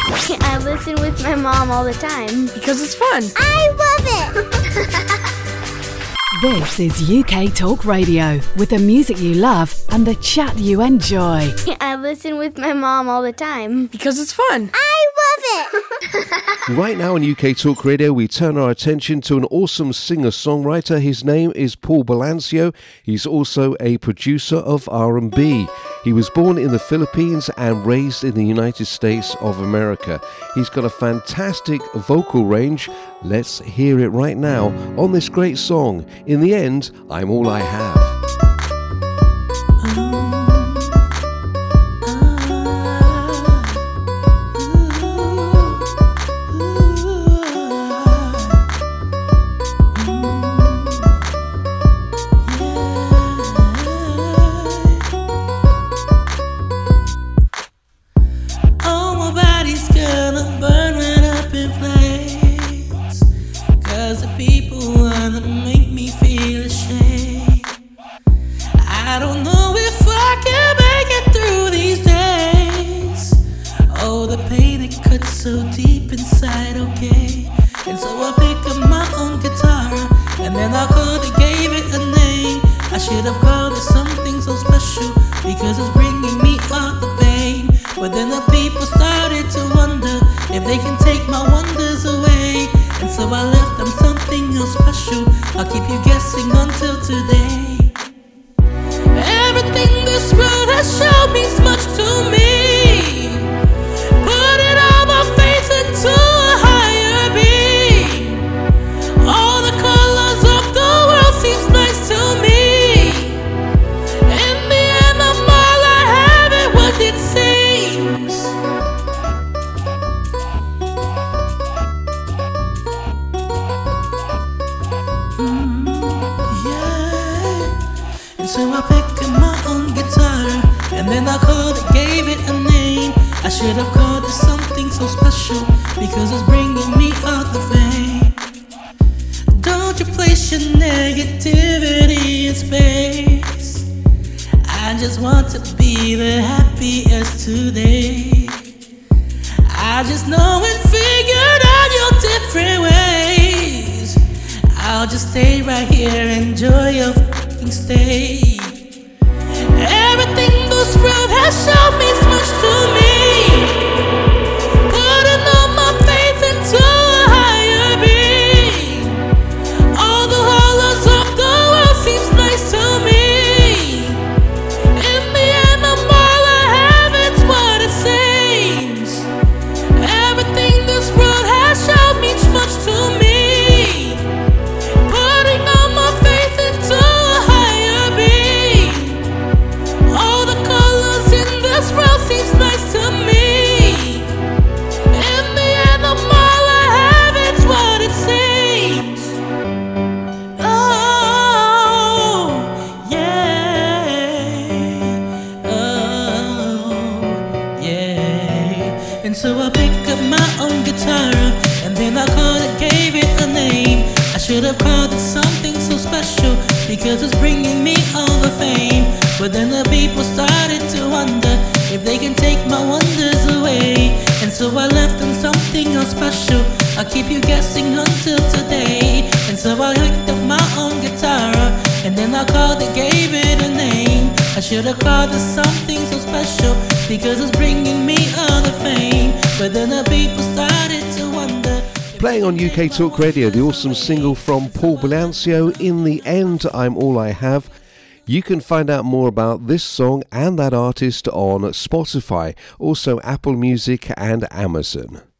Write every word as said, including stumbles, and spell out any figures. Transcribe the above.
I listen with my mom all the time. Because it's fun. I love it! This is U K Talk Radio, with the music you love and the chat you enjoy. I listen with my mom all the time. Because it's fun. I love it! Right now on U K Talk Radio, we turn our attention to an awesome singer-songwriter. His name is Paul Balancio. He's also a producer of R and B. He was born in the Philippines and raised in the United States of America. He's got a fantastic vocal range. Let's hear it right now on this great song, In the End, I'm All I Have. Playing on U K Talk Radio, the awesome single from Paul Balancio, In the End, I'm All I Have. You can find out more about this song and that artist on Spotify, also Apple Music and Amazon.